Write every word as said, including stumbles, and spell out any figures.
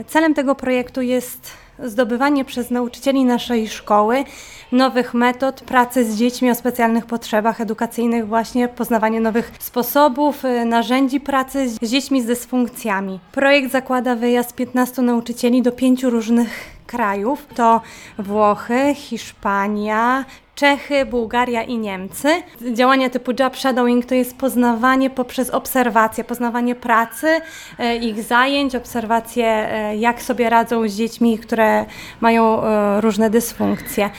Celem tego projektu jest zdobywanie przez nauczycieli naszej szkoły nowych metod pracy z dziećmi o specjalnych potrzebach edukacyjnych, właśnie poznawanie nowych sposobów, narzędzi pracy z dziećmi z dysfunkcjami. Projekt zakłada wyjazd piętnastu nauczycieli do pięciu różnych krajów. To Włochy, Hiszpania, Czechy, Bułgaria i Niemcy. Działania typu job shadowing to jest poznawanie poprzez obserwację, poznawanie pracy, ich zajęć, obserwacje jak sobie radzą z dziećmi, które mają różne dysfunkcje.